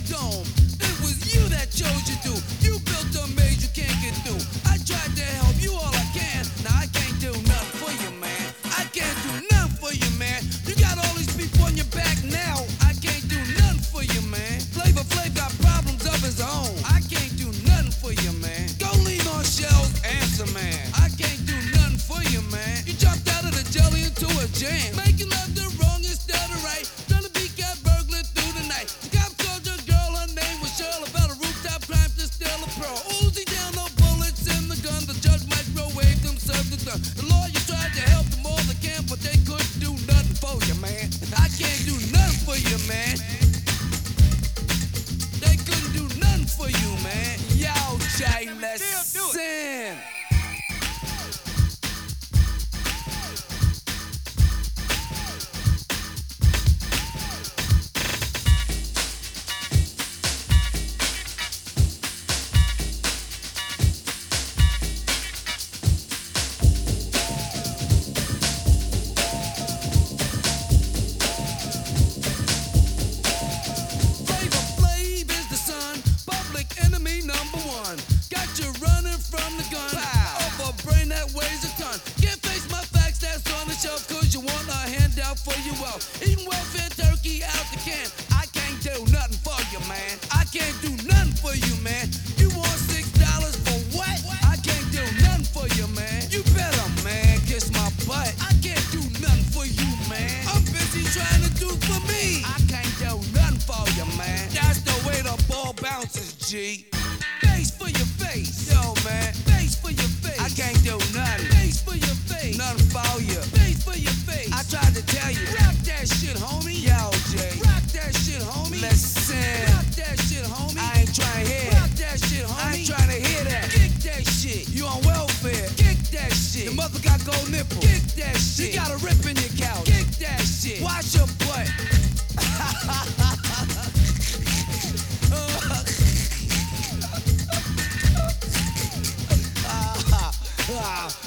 dome. It was you that chose you do. You built a maze you can't get through. I tried to help you all I can. Now I can't do nothing for you, man. I can't do nothing for you, man. You got all these people on your back now. I can't do nothing for you, man. Flavor Flav got problems of his own. I can't do nothing for you, man. Go lean on shells, answer, man. I can't do nothing for you, man. You jumped out of the jelly into a jam. Making love the wrong instead of right. Trying to be cat burglar through the night. The cop told your girl her name was Shirley. About a rooftop crime to steal a pro. Uzi down, no bullets in the gun. The judge microwaved them, served the gun. The lawyer tried to help them all they can, but they couldn't do nothing for you, man. I can't do nothing for you, man. They couldn't do nothing for you, man. Yo, Jay, let's sing. Cause you want a handout for your wealth. Eating welfare turkey out the can. I can't do nothing for you, man. I can't do nothing for you, man. You want $6 for what? I can't do nothing for you, man. You better, man, kiss my butt. I can't do nothing for you, man. I'm busy trying to do for me. I can't do nothing for you, man. That's the way the ball bounces, G. Face for your face. Yo, man. Face for your face. I can't do nothing. Face for your face. Nothing for you. Face for your face. I tried to tell you. Rock that shit, homie. Yo, Jay. Rock that shit, homie. Listen. Rock that shit, homie. I ain't trying to hear. Rock that shit, homie. I ain't trying to hear that. Kick that shit. You on welfare. Kick that shit. Your mother got gold nipples. Kick that shit. You got a rip in your couch. Kick that shit. Wash your butt. Ah.